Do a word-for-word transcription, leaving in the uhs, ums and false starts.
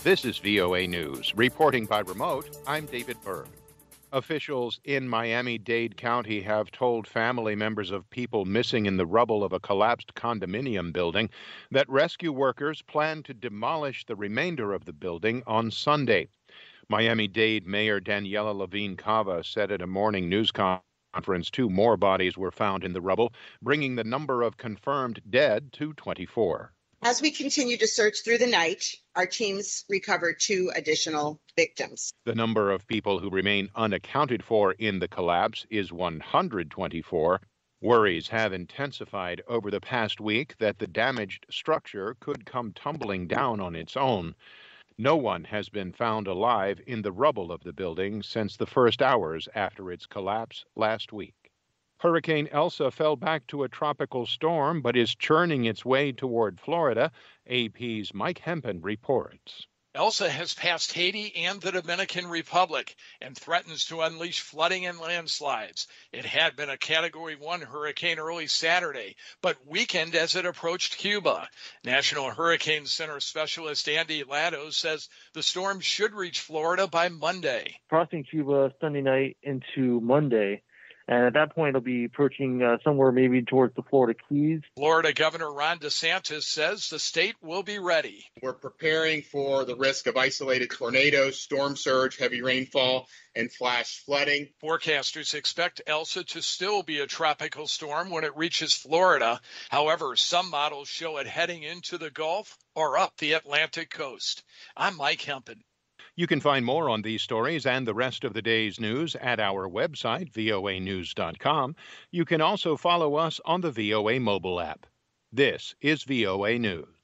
This is V O A News. Reporting by remote, I'm David Berg. Officials in Miami-Dade County have told family members of people missing in the rubble of a collapsed condominium building that rescue workers plan to demolish the remainder of the building on Sunday. Miami-Dade Mayor Daniela Levine Cava said at a morning news conference two more bodies were found in the rubble, bringing the number of confirmed dead to twenty-four. As we continue to search through the night, our teams recovered two additional victims. The number of people who remain unaccounted for in the collapse is one hundred twenty-four. Worries have intensified over the past week that the damaged structure could come tumbling down on its own. No one has been found alive in the rubble of the building since the first hours after its collapse last week. Hurricane Elsa fell back to a tropical storm but is churning its way toward Florida. A P's Mike Hempen reports. Elsa has passed Haiti and the Dominican Republic and threatens to unleash flooding and landslides. It had been a Category one hurricane early Saturday, but weakened as it approached Cuba. National Hurricane Center specialist Andy Latto says the storm should reach Florida by Monday. Crossing Cuba Sunday night into Monday. And at that point, it'll be approaching uh, somewhere maybe towards the Florida Keys. Florida Governor Ron DeSantis says the state will be ready. We're preparing for the risk of isolated tornadoes, storm surge, heavy rainfall, and flash flooding. Forecasters expect Elsa to still be a tropical storm when it reaches Florida. However, some models show it heading into the Gulf or up the Atlantic coast. I'm Mike Hempen. You can find more on these stories and the rest of the day's news at our website, V O A news dot com. You can also follow us on the V O A mobile app. This is V O A News.